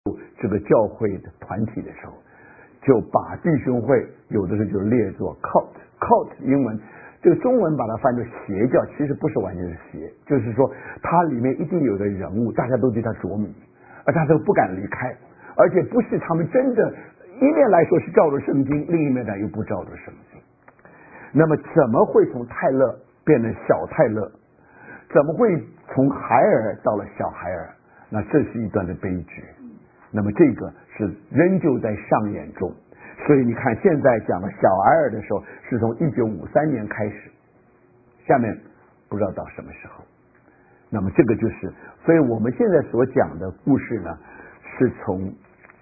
这个教会的团体的时候，就把弟兄会有的时候就列作 cult 英文这个中文把它翻作邪教，其实不是完全是邪，就是说它里面一定有个人物，大家都对他着迷，而大家都不敢离开，而且不是他们真的一面来说是照着圣经，另一面呢又不照着圣经。那么怎么会从泰勒变成小泰勒？怎么会从海尔到了小海尔？那这是一段的悲剧。那么这个是仍旧在上演中。所以你看现在讲的小海尔的时候是从1953年开始，下面不知道到什么时候。那么这个就是所以我们现在所讲的故事呢，是从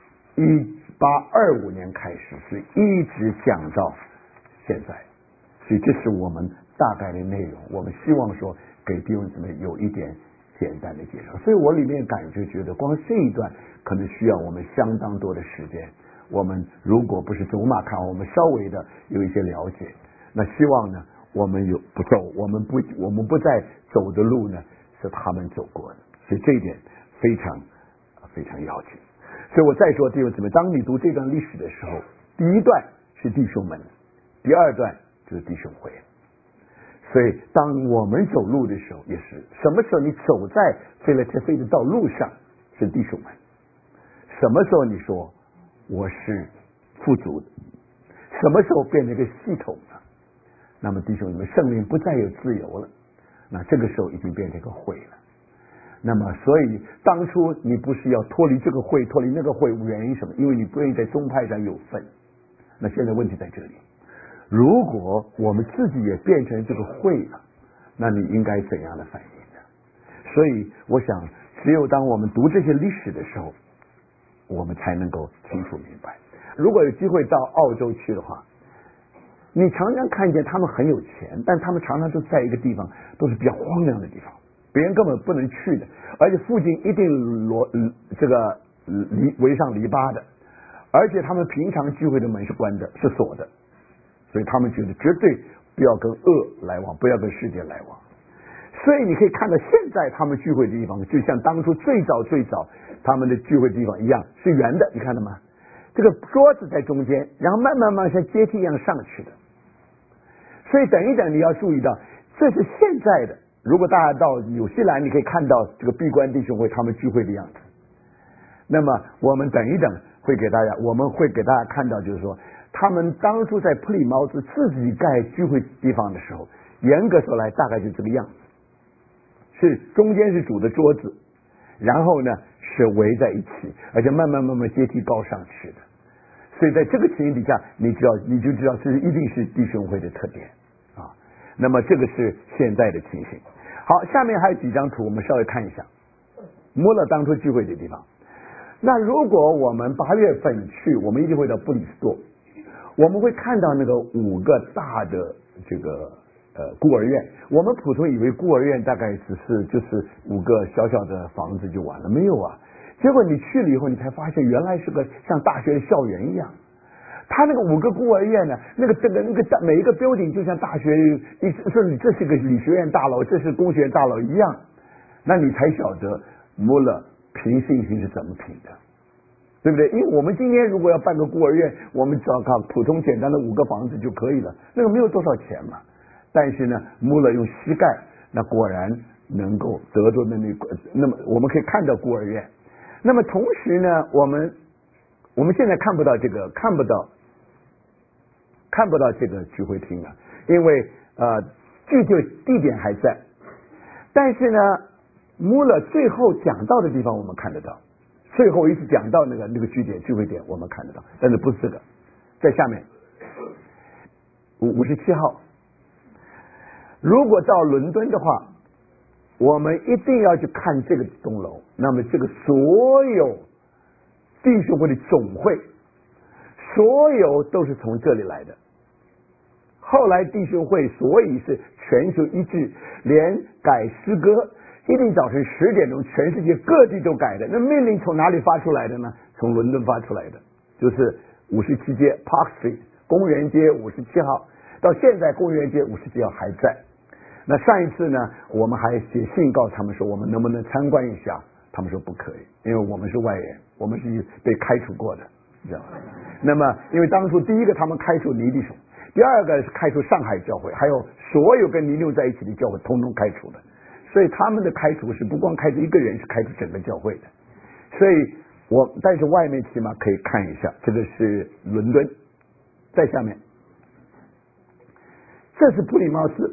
1825年开始，是一直讲到现在。所以这是我们大概的内容，我们希望说给弟兄姊妹有一点简单的介绍。所以我里面感觉得光这一段可能需要我们相当多的时间，我们如果不是走马看花，我们稍微的有一些了解，那希望呢我们我们不再走的路呢是他们走过的，所以这一点非常非常要紧。所以我再说弟兄姊妹，当你读这段历史的时候，第一段是弟兄们，第二段就是弟兄会。所以当我们走路的时候也是，什么时候你走在腓拉铁非的道路上是弟兄们，什么时候你说我是富足的，什么时候变成一个系统了，那么弟兄们圣灵不再有自由了，那这个时候已经变成一个会了。那么所以当初你不是要脱离这个会脱离那个会，原因什么？因为你不愿意在宗派上有份。那现在问题在这里，如果我们自己也变成这个会了，那你应该怎样的反应呢？所以我想只有当我们读这些历史的时候，我们才能够清楚明白。如果有机会到澳洲去的话，你常常看见他们很有钱，但他们常常都在一个地方都是比较荒凉的地方，别人根本不能去的，而且附近一定围上篱笆的，而且他们平常聚会的门是关的，是锁的，所以他们觉得绝对不要跟恶来往，不要跟世界来往。所以你可以看到现在他们聚会的地方就像当初最早他们的聚会的地方一样，是圆的，你看到吗？这个桌子在中间，然后慢慢像阶梯一样上去的。所以等一等你要注意到，这是现在的。如果大家到纽西兰，你可以看到这个闭关弟兄会他们聚会的样子。那么我们等一等我们会给大家看到，就是说他们当初在普里茅斯自己盖聚会地方的时候，严格说来大概就这个样子，是中间是主的桌子，然后呢是围在一起，而且慢慢阶梯高上去的。所以在这个情形底下，你就知道这一定是弟兄会的特点啊。那么这个是现在的情形。好，下面还有几张图，我们稍微看一下穆勒当初聚会的地方。那如果我们8月份去，我们一定会到布里斯托，我们会看到那个5个大的这个孤儿院。我们普通以为孤儿院大概就是5个小小的房子就完了，没有啊。结果你去了以后，你才发现原来是个像大学的校园一样。他那个5个孤儿院呢，那个每一个 building 就像大学，说你这是个理学院大楼，这是工学院大楼一样。那你才晓得穆勒凭信心是怎么凭的，对不对？因为我们今天如果要办个孤儿院，我们只要靠普通简单的5个房子就可以了，那个没有多少钱嘛。但是呢，穆勒用膝盖，那果然能够得着那么我们可以看到孤儿院。那么同时呢，我们现在看不到这个这个聚会厅了，因为具体地点还在，但是呢穆勒最后讲到的地方我们看得到，最后一次讲到那个聚会点我们看得到，但是不是这个，在下面57号。如果到伦敦的话，我们一定要去看这个钟楼。那么这个所有弟兄会的总会，所有都是从这里来的。后来弟兄会所以是全球一致，连改诗歌一定早晨10点钟，全世界各地都改的。那命令从哪里发出来的呢？从伦敦发出来的，就是57街 Park Street 公园街57号，到现在公园街57号还在。那上一次呢，我们还写信告诉他们说，我们能不能参观一下他们说不可以，因为我们是外人，我们是被开除过的，知道吗？那么因为当初第一个他们开除尼弟兄，第二个是开除上海教会，还有所有跟尼六在一起的教会统统开除了，所以他们的开除是不光开除一个人，是开除整个教会的。所以但是外面起码可以看一下，这个是伦敦，在下面这是布里茅斯，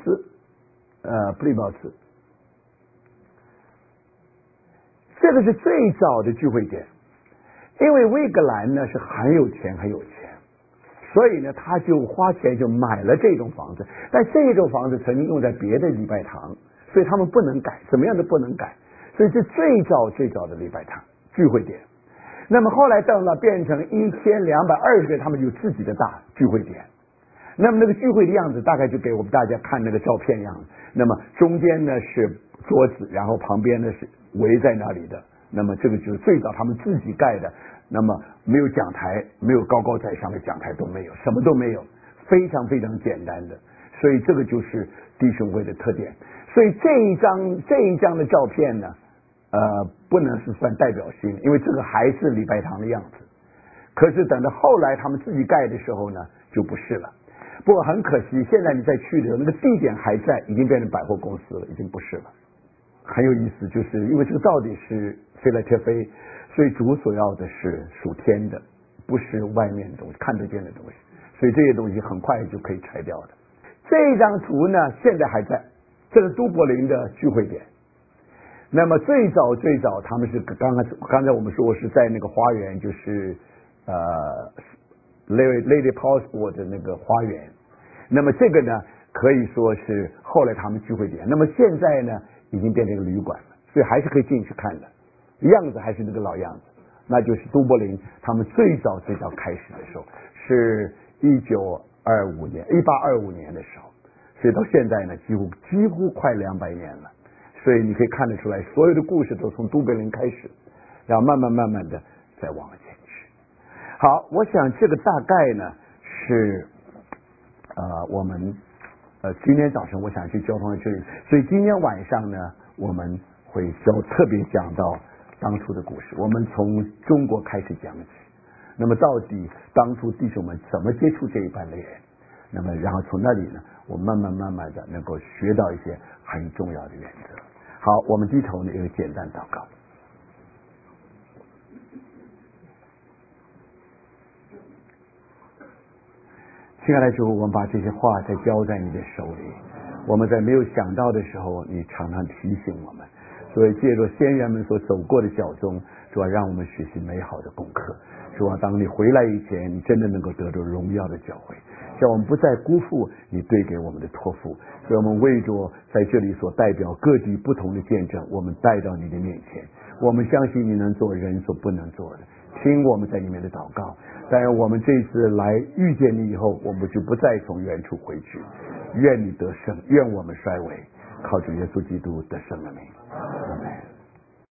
这个是最早的聚会点。因为魏格兰呢是很有钱，所以呢他就花钱就买了这栋房子，但这栋房子曾经用在别的礼拜堂，所以他们不能改，怎么样都不能改，所以是最早的礼拜堂聚会点。那么后来到了变成1220个，他们有自己的大聚会点。那么那个聚会的样子大概就给我们大家看那个照片样子，那么中间呢是桌子，然后旁边呢是围在那里的，那么这个就是最早他们自己盖的，那么没有讲台，没有高高在上的讲台都没有，什么都没有，非常非常简单的，所以这个就是弟兄会的特点。所以这一张的照片呢不能是算代表性，因为这个还是礼拜堂的样子，可是等到后来他们自己盖的时候呢就不是了。不过很可惜，现在你再去的时候，那个地点还在，已经变成百货公司了，已经不是了。很有意思，就是因为这个到底是飞来贴飞，所以主所要的是属天的，不是外面的东西，看得见的东西，所以这些东西很快就可以拆掉的。这张图呢现在还在，这是都柏林的聚会点。那么最早他们是刚才我们说是在那个花园，就是Lady Paulsburg 的那个花园。那么这个呢可以说是后来他们聚会点，那么现在呢已经变成一个旅馆了，所以还是可以进去看的，样子还是那个老样子，那就是都柏林他们最早开始的时候是1825年的时候，所以到现在呢几乎快200年了，所以你可以看得出来，所有的故事都从都柏林开始，然后慢慢的再往前去。好，我想这个大概呢是我们今天早晨我想去交通在这里，所以今天晚上呢我们会特别讲到当初的故事，我们从中国开始讲起，那么到底当初弟兄们怎么接触这一班的人，那么然后从那里呢我们慢慢的能够学到一些很重要的原则。好，我们低头呢有个简单祷告。亲爱的主，我们把这些话再交在你的手里，我们在没有想到的时候你常常提醒我们，所以借着先人们所走过的脚踪，主要让我们学习美好的功课，主要当你回来以前你真的能够得到荣耀的教诲，叫我们不再辜负你对给我们的托付，所以我们为着在这里所代表各地不同的见证，我们带到你的面前，我们相信你能做人所不能做的，听我们在里面的祷告。但愿我们这次来遇见你以后，我们就不再从原处回去，愿你得胜，愿我们衰微，靠主耶稣基督得胜的名，阿们。